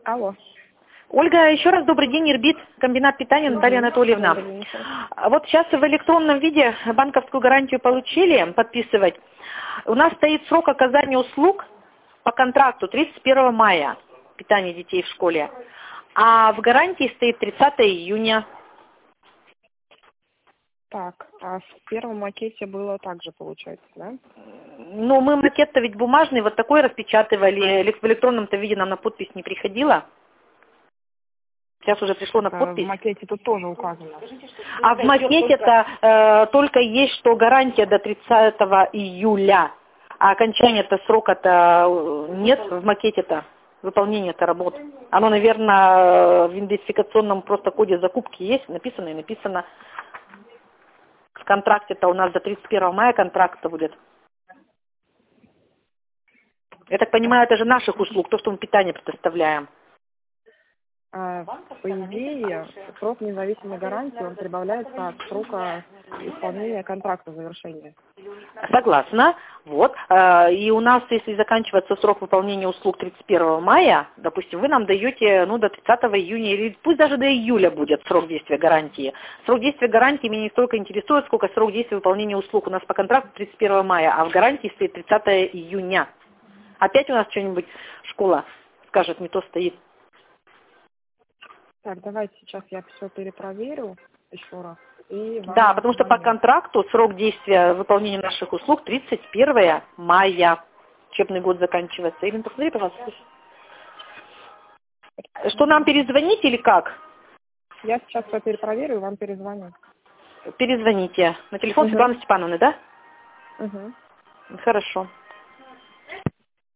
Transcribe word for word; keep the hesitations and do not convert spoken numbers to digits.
Алло. Ольга, еще раз добрый день, Ирбит, комбинат питания, Наталья Анатольевна. Вот сейчас в электронном виде банковскую гарантию получили подписывать. У нас стоит срок оказания услуг по контракту тридцать первого мая, питание детей в школе, а в гарантии стоит тридцатого июня. Так, а в первом макете было так же, получается, да? Ну, мы макет-то ведь бумажный, вот такой распечатывали, в электронном-то виде нам на подпись не приходило. Сейчас уже пришло на подпись. В макете тут тоже указано. А в макете-то э, только есть, что гарантия до тридцатого июля, а окончания-то срока-то нет в макете-то, выполнения-то работ. Оно, наверное, в идентификационном просто коде закупки есть, написано и написано. В контракте-то у нас до тридцать первого мая контракт-то будет. Я так понимаю, это же наших услуг, то, что мы питание предоставляем. А, по идее, срок независимой гарантии, он прибавляется от срока исполнения контракта завершения. Согласна. Вот. И у нас, если заканчивается срок выполнения услуг тридцать первого мая, допустим, вы нам даете ну, до тридцатого июня, или пусть даже до июля будет срок действия гарантии. Срок действия гарантии меня не столько интересует, сколько срок действия выполнения услуг. У нас по контракту тридцать первого мая, а в гарантии стоит тридцатого июня. Опять у нас что-нибудь школа скажет, не то стоит. Так, давайте сейчас я все перепроверю еще раз. И Да, потому что по контракту срок действия выполнения наших услуг тридцать первого мая. Учебный год заканчивается. Ирина, посмотри, пожалуйста. Что, нам перезвонить или как? Я сейчас все перепроверю и вам перезвоню. Перезвоните. На телефон Угу. Светланы Степановны, да? Угу. Хорошо.